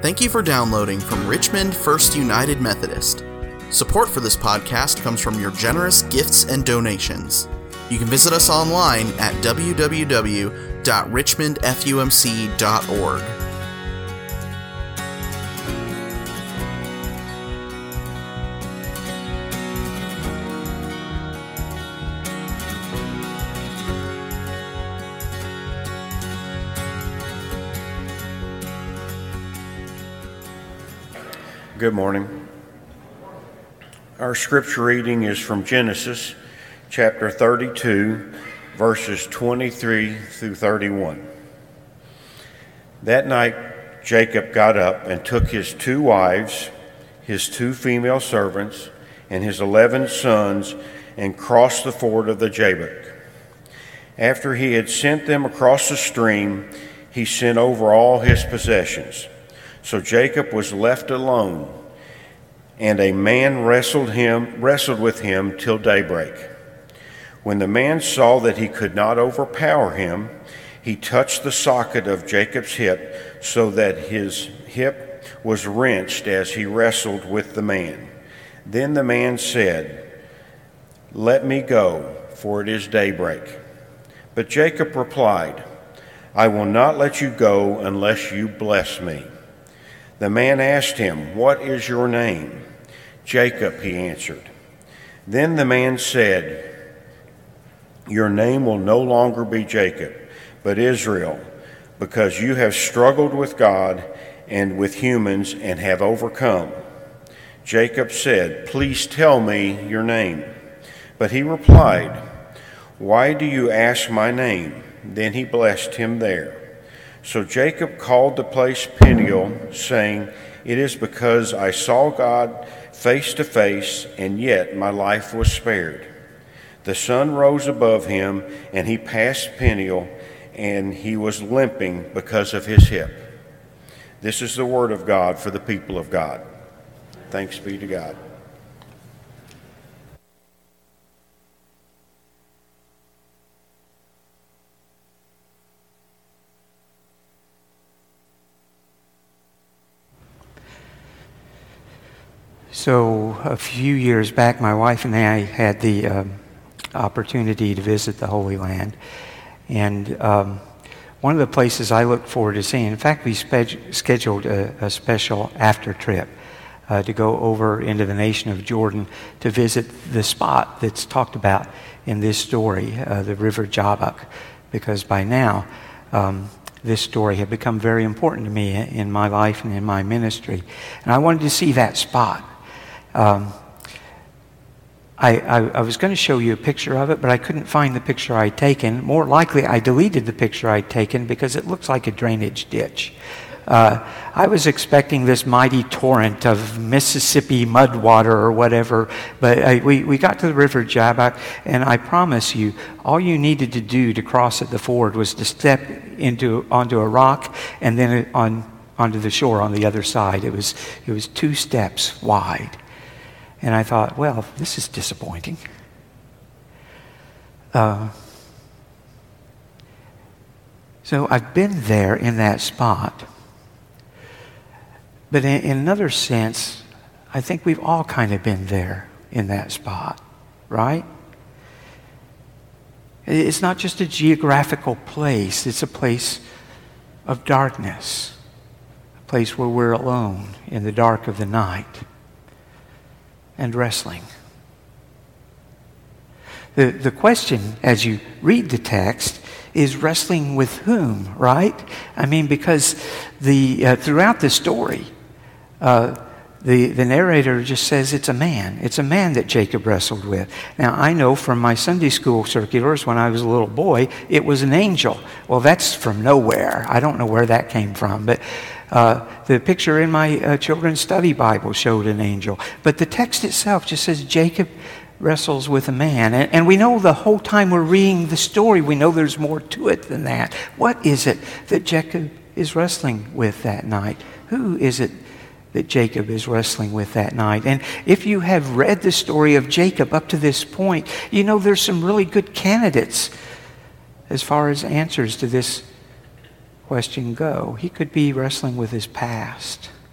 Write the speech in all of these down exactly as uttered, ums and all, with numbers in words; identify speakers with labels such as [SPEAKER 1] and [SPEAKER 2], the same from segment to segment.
[SPEAKER 1] Thank you for downloading from Richmond First United Methodist. Support for this podcast comes from your generous gifts and donations. You can visit us online at w w w dot richmond f u m c dot org.
[SPEAKER 2] Good morning. Our scripture reading is from Genesis chapter thirty-two, verses twenty-three through thirty-one. That night Jacob got up and took his two wives, his two female servants, and his eleven sons and crossed the ford of the Jabbok. After he had sent them across the stream, he sent over all his possessions. So Jacob was left alone, and a man wrestled him, wrestled with him till daybreak. When the man saw that he could not overpower him, he touched the socket of Jacob's hip, so that his hip was wrenched as he wrestled with the man. Then the man said, "Let me go, for it is daybreak." But Jacob replied, "I will not let you go unless you bless me." The man asked him, "What is your name?" "Jacob," he answered. Then the man said, "Your name will no longer be Jacob, but Israel, because you have struggled with God and with humans and have overcome." Jacob said, "Please tell me your name." But he replied, "Why do you ask my name?" Then he blessed him there. So Jacob called the place Peniel, saying, "It is because I saw God face to face, and yet my life was spared." The sun rose above him, and he passed Peniel, and he was limping because of his hip. This is the word of God for the people of God. Thanks be to God.
[SPEAKER 3] So a few years back, my wife and I had the um, opportunity to visit the Holy Land. And um, one of the places I look forward to seeing, in fact, we spe- scheduled a, a special after trip uh, to go over into the nation of Jordan to visit the spot that's talked about in this story, uh, the River Jabbok, because by now um, this story had become very important to me in my life and in my ministry. And I wanted to see that spot. Um, I, I, I was going to show you a picture of it, but I couldn't find the picture I'd taken. More likely, I deleted the picture I'd taken because it looks like a drainage ditch. Uh, I was expecting this mighty torrent of Mississippi mud water or whatever, but I, we, we got to the River Jabbok, and I promise you, all you needed to do to cross at the ford was to step into onto a rock and then on onto the shore on the other side. It was it was two steps wide. And I thought, well, this is disappointing. Uh, so I've been there in that spot. But in, in another sense, I think we've all kind of been there in that spot, right? It's not just a geographical place. It's a place of darkness, a place where we're alone in the dark of the night. And wrestling. The, the question as you read the text is wrestling with whom, right? I mean, because the uh, throughout the story, uh, the, the narrator just says it's a man. It's a man that Jacob wrestled with. Now, I know from my Sunday school circulars when I was a little boy, it was an angel. Well, that's from nowhere. I don't know where that came from, but Uh, the picture in my uh, children's study Bible showed an angel. But the text itself just says Jacob wrestles with a man. And, and we know the whole time we're reading the story, we know there's more to it than that. What is it that Jacob is wrestling with that night? Who is it that Jacob is wrestling with that night? And if you have read the story of Jacob up to this point, you know there's some really good candidates as far as answers to this question go. He could be wrestling with his past.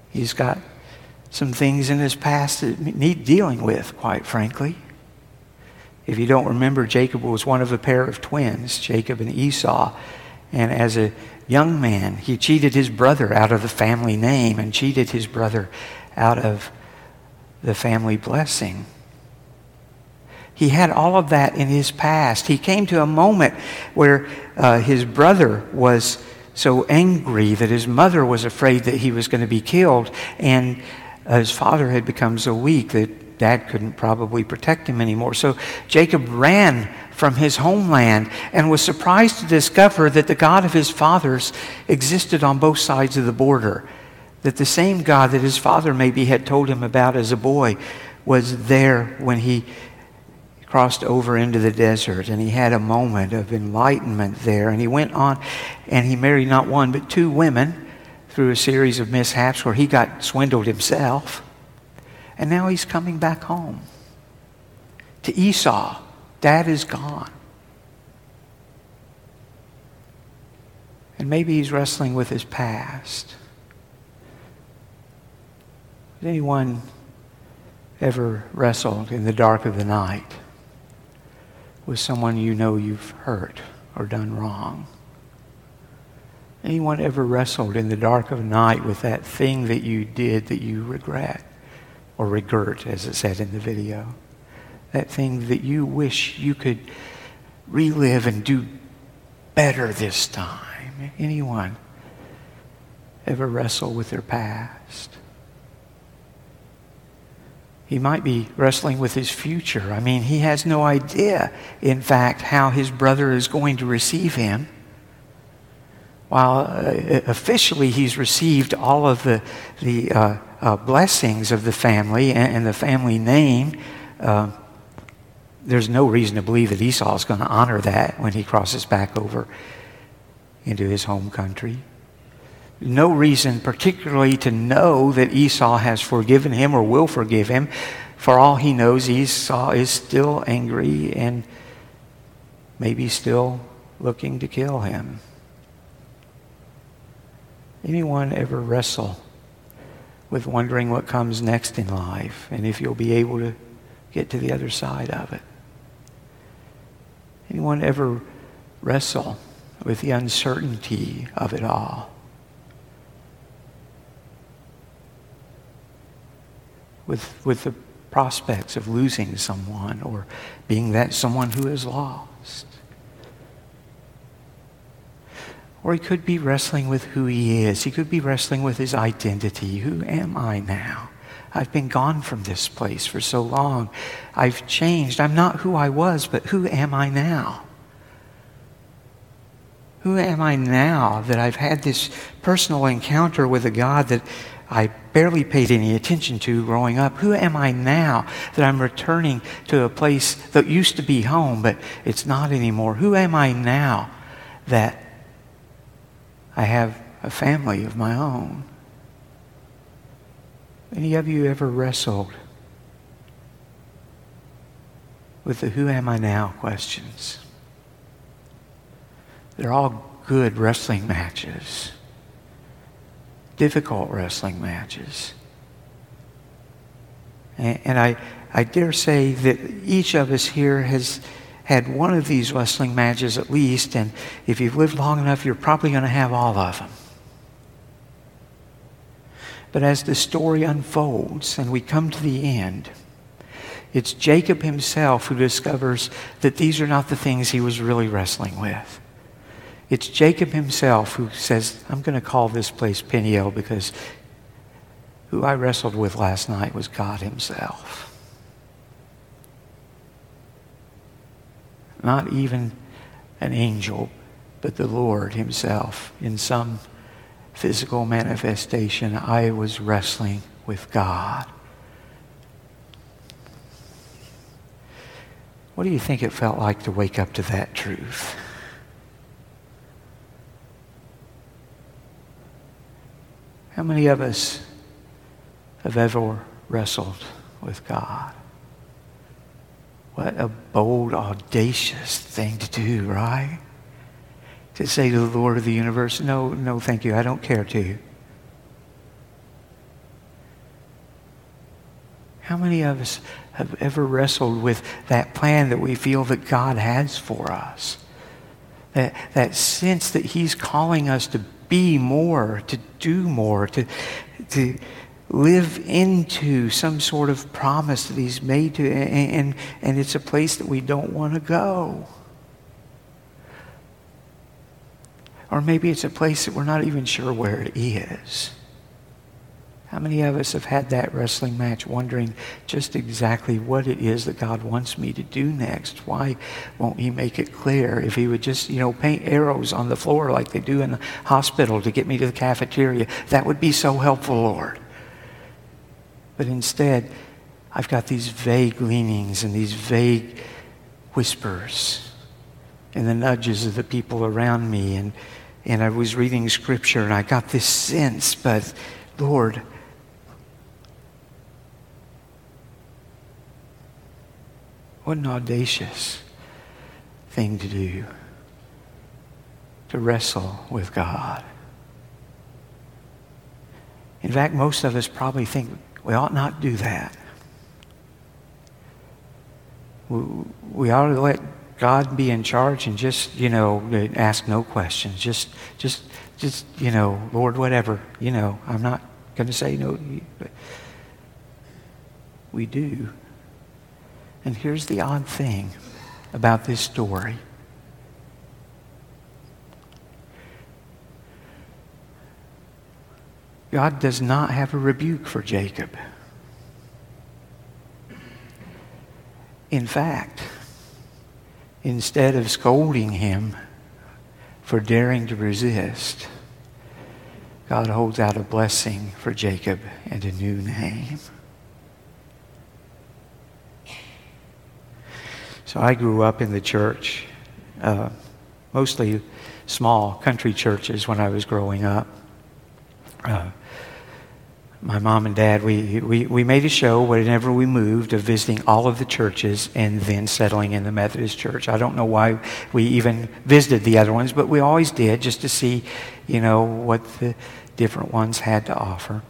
[SPEAKER 3] He's got some things in his past that need dealing with, quite frankly. If you don't remember, Jacob was one of a pair of twins, Jacob and Esau. And as a young man, he cheated his brother out of the family name and cheated his brother out of the family blessing. He had all of that in his past. He came to a moment where uh, his brother was so angry that his mother was afraid that he was going to be killed, and uh, his father had become so weak that Dad couldn't probably protect him anymore. So Jacob ran from his homeland and was surprised to discover that the God of his fathers existed on both sides of the border. That the same God that his father maybe had told him about as a boy was there when he crossed over into the desert, and he had a moment of enlightenment there. And he went on and he married not one but two women through a series of mishaps where he got swindled himself. And now he's coming back home to Esau. Dad is gone. And maybe he's wrestling with his past. Has anyone ever wrestled in the dark of the night with someone you know you've hurt or done wrong? Anyone ever wrestled in the dark of the night with that thing that you did that you regret? Or regret, as it said in the video. That thing that you wish you could relive and do better this time. Anyone ever wrestle with their past? He might be wrestling with his future. I mean, he has no idea, in fact, how his brother is going to receive him. While uh, officially he's received all of the, the uh, uh, blessings of the family and, and the family name, uh, there's no reason to believe that Esau is going to honor that when he crosses back over into his home country. No reason particularly to know that Esau has forgiven him or will forgive him. For all he knows, Esau is still angry and maybe still looking to kill him. Anyone ever wrestle with wondering what comes next in life and if you'll be able to get to the other side of it? Anyone ever wrestle with the uncertainty of it all? With, with the prospects of losing someone or being that someone who is lost? Or he could be wrestling with who he is. He could be wrestling with his identity. Who am I now? I've been gone from this place for so long. I've changed. I'm not who I was, but who am I now? Who am I now that I've had this personal encounter with a God that I barely paid any attention to growing up? Who am I now that I'm returning to a place that used to be home, but it's not anymore? Who am I now that I have a family of my own? Any of you ever wrestled with the who am I now questions? They're all good wrestling matches. Difficult wrestling matches. And, and I, I dare say that each of us here has had one of these wrestling matches at least, and if you've lived long enough, you're probably going to have all of them. But as the story unfolds and we come to the end, it's Jacob himself who discovers that these are not the things he was really wrestling with. It's Jacob himself who says, I'm going to call this place Peniel because who I wrestled with last night was God himself. Not even an angel, but the Lord himself. In some physical manifestation, I was wrestling with God. What do you think it felt like to wake up to that truth? How many of us have ever wrestled with God? What a bold, audacious thing to do, right? To say to the Lord of the universe, no, no, thank you, I don't care to. How many of us have ever wrestled with that plan that we feel that God has for us? That, that sense that He's calling us to be more, to do more, to, to live into some sort of promise that He's made to, and, and, and it's a place that we don't want to go. Or maybe it's a place that we're not even sure where it is. How many of us have had that wrestling match wondering just exactly what it is that God wants me to do next? Why won't He make it clear? If He would just, you know, paint arrows on the floor like they do in the hospital to get me to the cafeteria, that would be so helpful, Lord. But instead, I've got these vague leanings and these vague whispers and the nudges of the people around me. And, and I was reading Scripture and I got this sense, but Lord, what an audacious thing to do, to wrestle with God. In fact, most of us probably think we ought not do that. We, we ought to let God be in charge and just, you know, ask no questions. Just, just, just, you know, Lord, whatever. You know, I'm not going to say no to you. But we do. And here's the odd thing about this story. God does not have a rebuke for Jacob. In fact, instead of scolding him for daring to resist, God holds out a blessing for Jacob and a new name. So I grew up in the church, uh, mostly small country churches when I was growing up. Uh, my mom and dad, we, we, we made a show whenever we moved of visiting all of the churches and then settling in the Methodist Church. I don't know why we even visited the other ones, but we always did just to see, you know, what the different ones had to offer.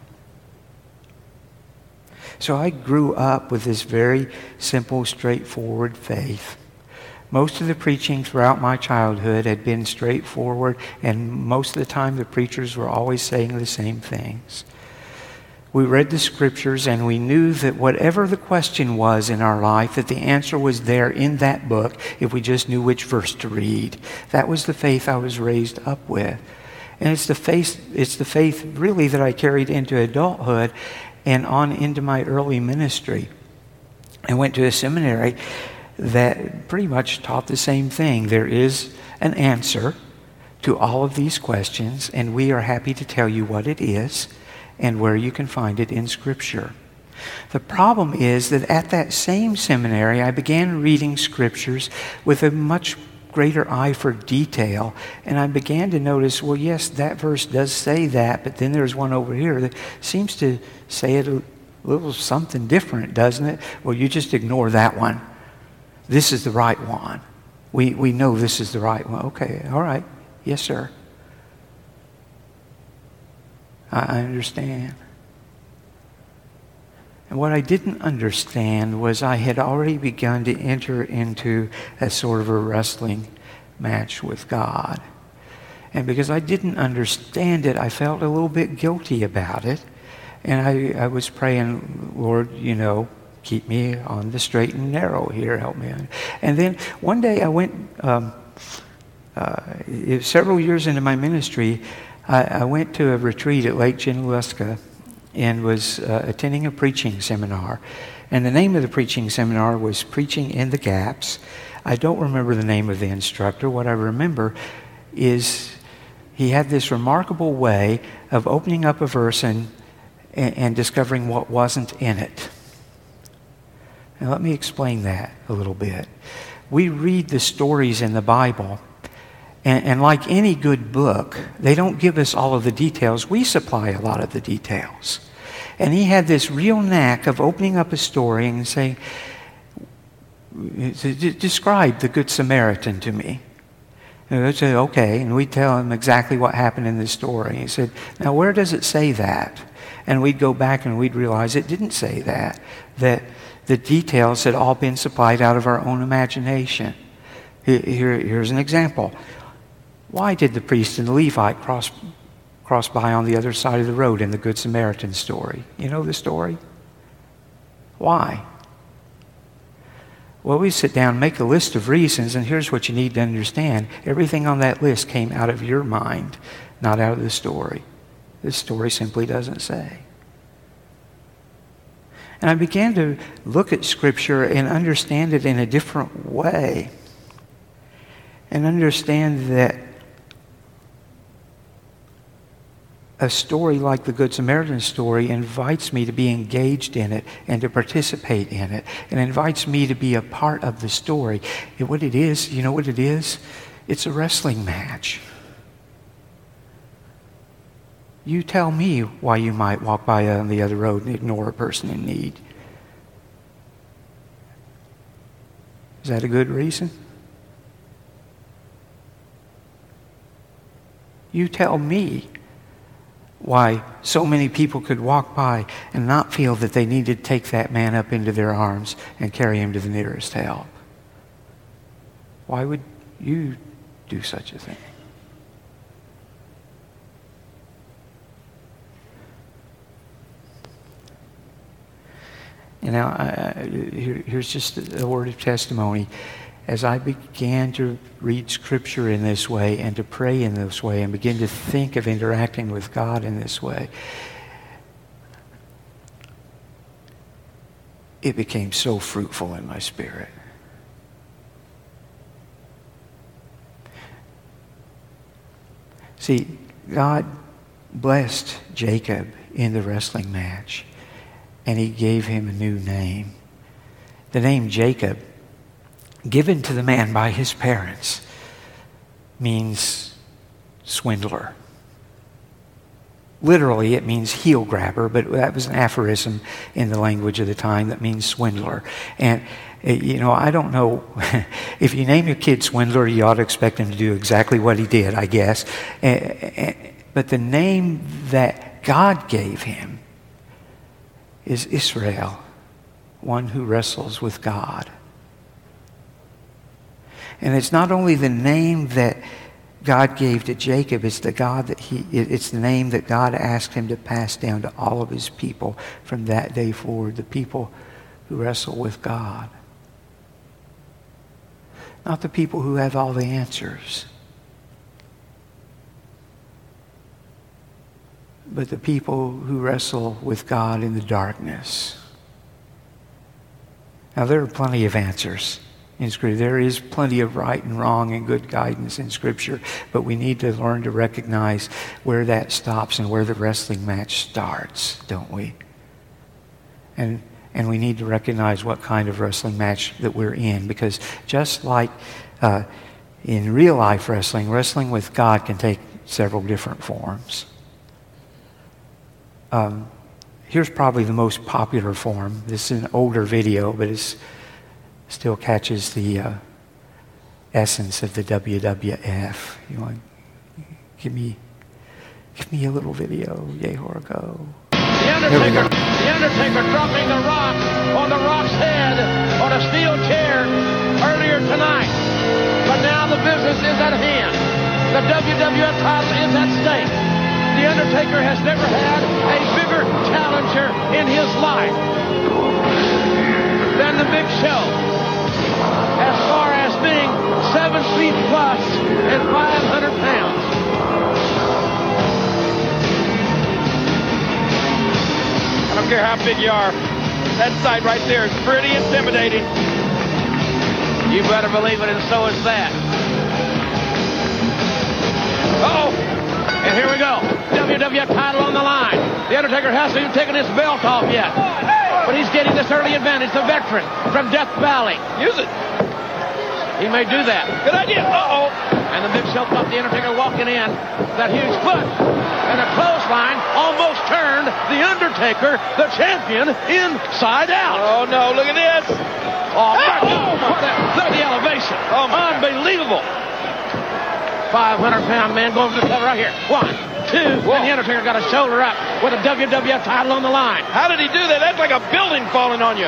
[SPEAKER 3] So I grew up with this very simple, straightforward faith. Most of the preaching throughout my childhood had been straightforward, and most of the time the preachers were always saying the same things. We read the Scriptures and we knew that whatever the question was in our life, that the answer was there in that book if we just knew which verse to read. That was the faith I was raised up with. And it's the faith, it's the faith really that I carried into adulthood and on into my early ministry. I went to a seminary that pretty much taught the same thing. There is an answer to all of these questions, and we are happy to tell you what it is and where you can find it in Scripture. The problem is that at that same seminary, I began reading Scriptures with a much greater eye for detail, and I began to notice, well, yes, that verse does say that, but then there's one over here that seems to say it a little something different, doesn't it? Well, you just ignore that one. This is the right one. We we know this is the right one. Okay, all right. Yes, sir. I, I understand. And what I didn't understand was I had already begun to enter into a sort of a wrestling match with God. And because I didn't understand it, I felt a little bit guilty about it. And I, I was praying, Lord, you know, keep me on the straight and narrow here, help me. And then one day I went, um, uh, several years into my ministry, I, I went to a retreat at Lake Junaluska and was uh, attending a preaching seminar. And the name of the preaching seminar was Preaching in the Gaps. I don't remember the name of the instructor. What I remember is he had this remarkable way of opening up a verse and, and, and discovering what wasn't in it. Now let me explain that a little bit. We read the stories in the Bible, and, and like any good book, they don't give us all of the details. We supply a lot of the details. And he had this real knack of opening up a story and saying, describe the Good Samaritan to me. And they'd say, okay. And we'd tell him exactly what happened in this story. He said, now where does it say that? And we'd go back and we'd realize it didn't say that. That the details had all been supplied out of our own imagination. Here, here's an example. Why did the priest and the Levite cross, cross by on the other side of the road in the Good Samaritan story? You know the story? Why? Well, we sit down and make a list of reasons, and here's what you need to understand. Everything on that list came out of your mind, not out of the story. This story simply doesn't say. And I began to look at Scripture and understand it in a different way. And understand that a story like the Good Samaritan story invites me to be engaged in it and to participate in it, and invites me to be a part of the story. And what it is, you know what it is? It's a wrestling match. You tell me why you might walk by on the other road and ignore a person in need. Is that a good reason? You tell me why so many people could walk by and not feel that they needed to take that man up into their arms and carry him to the nearest help. Why would you do such a thing? And now, uh, here, here's just a word of testimony. As I began to read Scripture in this way and to pray in this way and begin to think of interacting with God in this way, it became so fruitful in my spirit. See, God blessed Jacob in the wrestling match, and he gave him a new name. The name Jacob, given to the man by his parents, means swindler. Literally, it means heel grabber, but that was an aphorism in the language of the time that means swindler. And, you know, I don't know, if you name your kid Swindler, you ought to expect him to do exactly what he did, I guess. But the name that God gave him is Israel, one who wrestles with God. And it's not only the name that God gave to Jacob, it's the God that he it's the name that God asked him to pass down to all of his people from that day forward, the people who wrestle with God. Not the people who have all the answers, but the people who wrestle with God in the darkness. Now, there are plenty of answers in Scripture. There is plenty of right and wrong and good guidance in Scripture, but we need to learn to recognize where that stops and where the wrestling match starts, don't we? And and we need to recognize what kind of wrestling match that we're in, because just like uh, in real life wrestling, wrestling with God can take several different forms. Um, here's probably the most popular form. This is an older video, but it still catches the uh, essence of the W W F. You want to give me, give me a little video, Yehor, go.
[SPEAKER 4] The Undertaker, the Undertaker dropping the rock on the Rock's head on a steel chair earlier tonight. But now the business is at hand. The W W F title is at stake. The Undertaker has never had a bigger challenger in his life than the Big Show, as far as being seven feet plus and five hundred pounds. I don't care how big you are, that sight right there is pretty intimidating. You better believe it, and so is that. Uh-oh. And here we go. W W F title on the line. The Undertaker hasn't even taken his belt off yet. But he's getting this early advantage. The veteran from Death Valley. Use it. He may do that. Good idea. Uh-oh. And the Big Show caught the Undertaker walking in. That huge foot. And a clothesline almost turned the Undertaker, the champion, inside out.
[SPEAKER 5] Oh, no. Look at this.
[SPEAKER 4] Oh, my God. Look at the elevation.
[SPEAKER 5] Oh, my
[SPEAKER 4] Unbelievable.
[SPEAKER 5] God.
[SPEAKER 4] five hundred pound man going for the cover right here. One, two, Whoa. And the Undertaker got a shoulder up with a W W F title on the line.
[SPEAKER 5] How did he do that? That's like a building falling on you.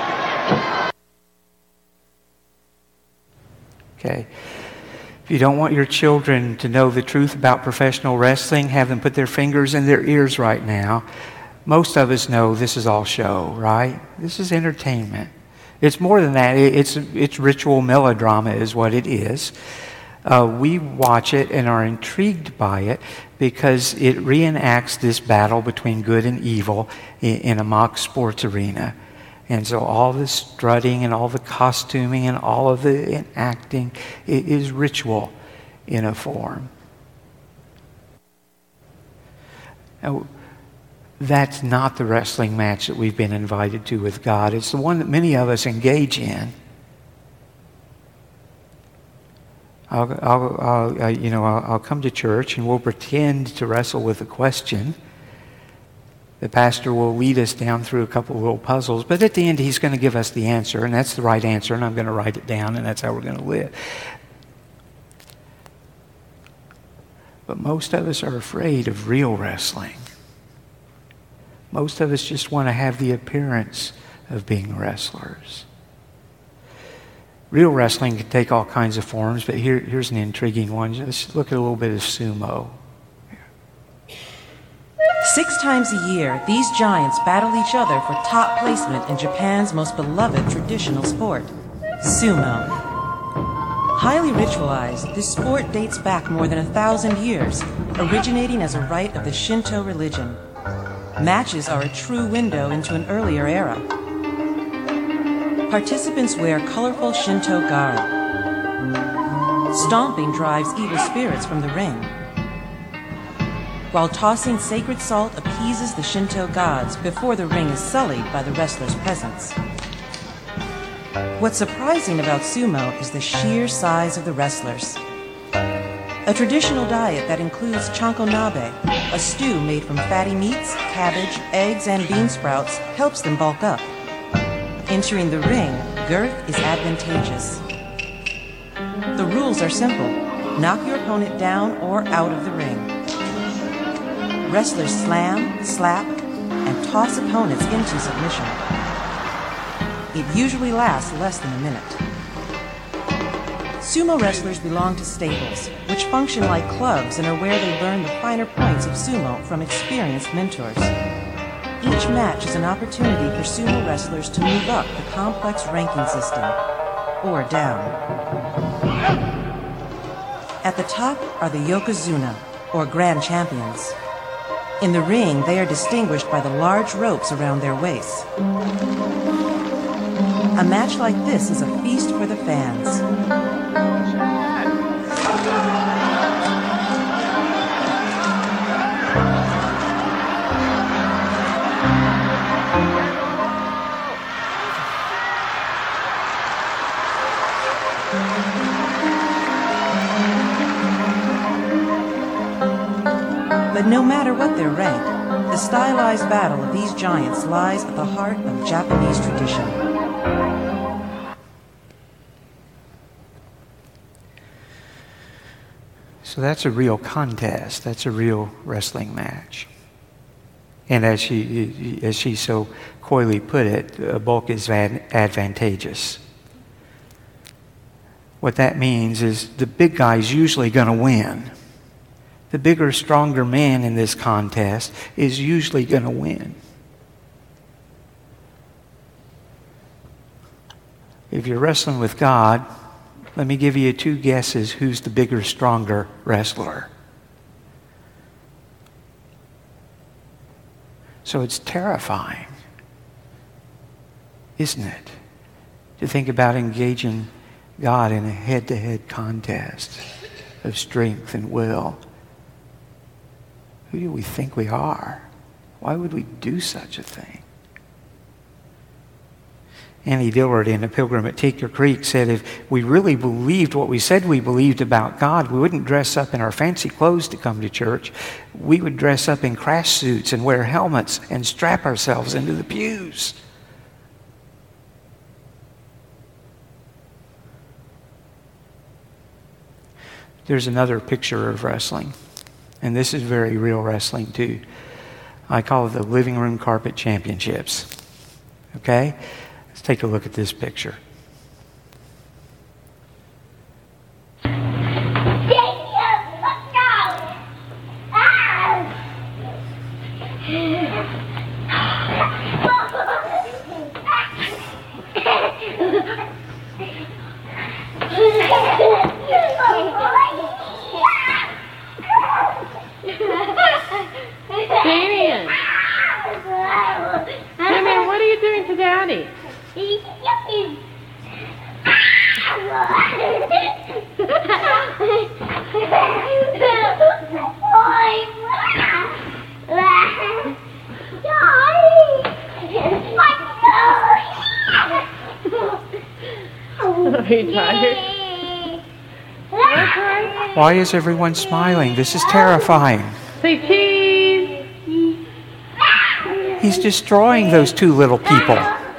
[SPEAKER 3] Okay. If you don't want your children to know the truth about professional wrestling, have them put their fingers in their ears right now. Most of us know this is all show, right? This is entertainment. It's more than that. It's, it's ritual melodrama is what it is. Uh, we watch it and are intrigued by it because it reenacts this battle between good and evil in, in a mock sports arena. And so all the strutting and all the costuming and all of the acting is ritual in a form. Now, that's not the wrestling match that we've been invited to with God. It's the one that many of us engage in. I'll, I'll, I'll, you know, I'll, I'll come to church and we'll pretend to wrestle with a question. The pastor will lead us down through a couple of little puzzles, but at the end he's going to give us the answer, and that's the right answer, and I'm going to write it down, and that's how we're going to live. But most of us are afraid of real wrestling. Most of us just want to have the appearance of being wrestlers. Real wrestling can take all kinds of forms, but here, here's an intriguing one. Let's look at a little bit of sumo.
[SPEAKER 6] Six times a year, these giants battle each other for top placement in Japan's most beloved traditional sport, sumo. Highly ritualized, this sport dates back more than a thousand years, originating as a rite of the Shinto religion. Matches are a true window into an earlier era. Participants wear colorful Shinto garb. Stomping drives evil spirits from the ring, while tossing sacred salt appeases the Shinto gods before the ring is sullied by the wrestler's presence. What's surprising about sumo is the sheer size of the wrestlers. A traditional diet that includes chankonabe, a stew made from fatty meats, cabbage, eggs, and bean sprouts, helps them bulk up. Entering the ring, girth is advantageous. The rules are simple. Knock your opponent down or out of the ring. Wrestlers slam, slap, and toss opponents into submission. It usually lasts less than a minute. Sumo wrestlers belong to stables, which function like clubs and are where they learn the finer points of sumo from experienced mentors. Each match is an opportunity for sumo wrestlers to move up the complex ranking system, or down. At the top are the Yokozuna, or Grand Champions. In the ring, they are distinguished by the large ropes around their waists. A match like this is a feast for the fans. But no matter what their rank, the stylized battle of these giants lies at the heart of Japanese tradition.
[SPEAKER 3] So that's a real contest. That's a real wrestling match. And as she, as she so coyly put it, bulk is advantageous. What that means is the big guy's usually going to win. The bigger, stronger man in this contest is usually going to win. If you're wrestling with God, let me give you two guesses who's the bigger, stronger wrestler. So it's terrifying, isn't it, to think about engaging God in a head-to-head contest of strength and will. Who do we think we are? Why would we do such a thing? Annie Dillard in A Pilgrim at Tinker Creek said if we really believed what we said we believed about God, we wouldn't dress up in our fancy clothes to come to church. We would dress up in crash suits and wear helmets and strap ourselves into the pews. there's another picture of wrestling. And this is very real wrestling too. I call it the living room carpet championships. Okay? Let's take a look at this picture.
[SPEAKER 7] Damien! Damien, what are you doing to Daddy? Are you tired? Okay.
[SPEAKER 3] Why is everyone smiling? This is terrifying.
[SPEAKER 7] Say cheese!
[SPEAKER 3] He's destroying those two little people.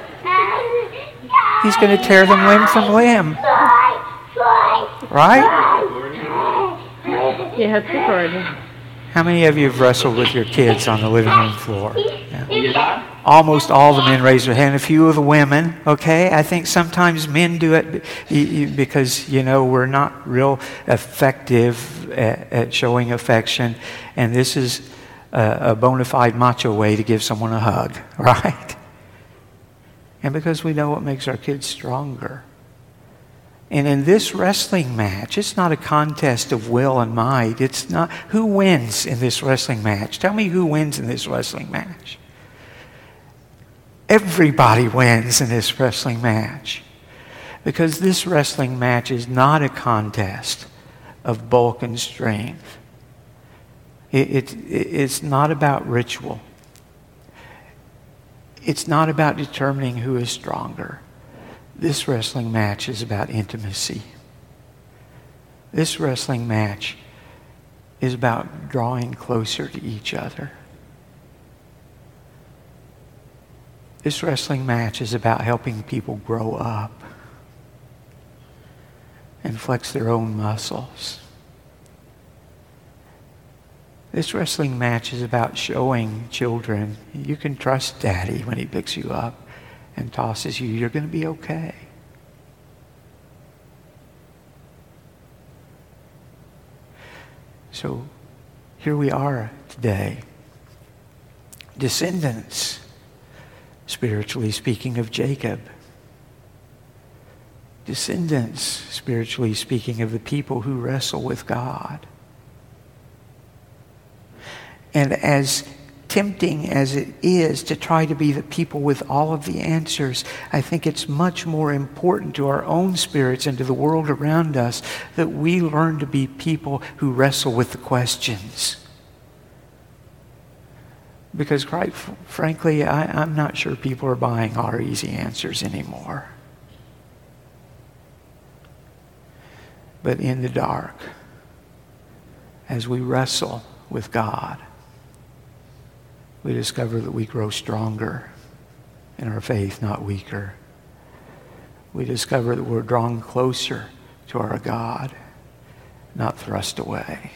[SPEAKER 3] He's going to tear them limb from limb. Right?
[SPEAKER 7] Yeah, it's recording.
[SPEAKER 3] How many of you have wrestled with your kids on the living room floor? Yeah. Almost all the men raise their hand. A few of the women, okay? I think sometimes men do it because, you know, we're not real effective at, at showing affection. And this is a, a bona fide macho way to give someone a hug, right? And because we know what makes our kids stronger. And in this wrestling match, it's not a contest of will and might. It's not who wins in this wrestling match. Tell me who wins in this wrestling match. Everybody wins in this wrestling match. Because this wrestling match is not a contest of bulk and strength. It, it, it's not about ritual. It's not about determining who is stronger. This wrestling match is about intimacy. This wrestling match is about drawing closer to each other. This wrestling match is about helping people grow up and flex their own muscles. This wrestling match is about showing children you can trust Daddy when he picks you up and tosses you. You're going to be okay. So here we are today. Descendants, spiritually speaking, of Jacob. Descendants, spiritually speaking, of the people who wrestle with God. And as tempting as it is to try to be the people with all of the answers, I think it's much more important to our own spirits and to the world around us that we learn to be people who wrestle with the questions. Because quite f- frankly, I, I'm not sure people are buying our easy answers anymore. But in the dark, as we wrestle with God, we discover that we grow stronger in our faith, not weaker. We discover that we're drawn closer to our God, not thrust away.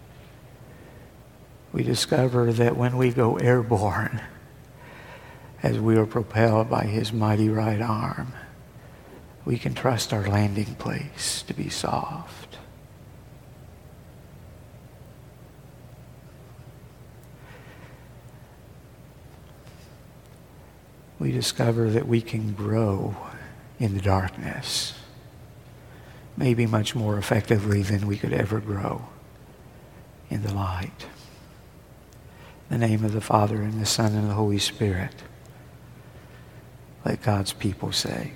[SPEAKER 3] We discover that when we go airborne, as we are propelled by His mighty right arm, we can trust our landing place to be soft. We discover that we can grow in the darkness, maybe much more effectively than we could ever grow in the light. In the name of the Father, and the Son, and the Holy Spirit, let God's people say.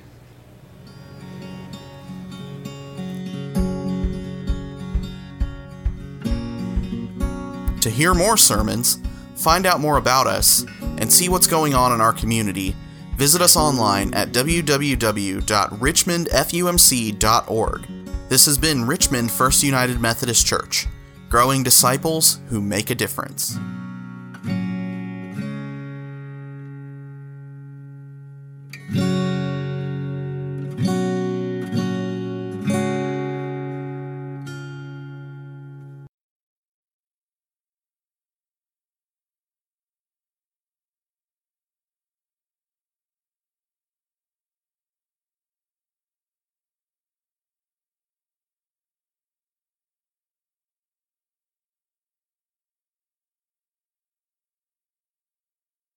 [SPEAKER 1] To hear more sermons, find out more about us, and see what's going on in our community, visit us online at w w w dot richmond f u m c dot org. This has been Richmond First United Methodist Church, growing disciples who make a difference.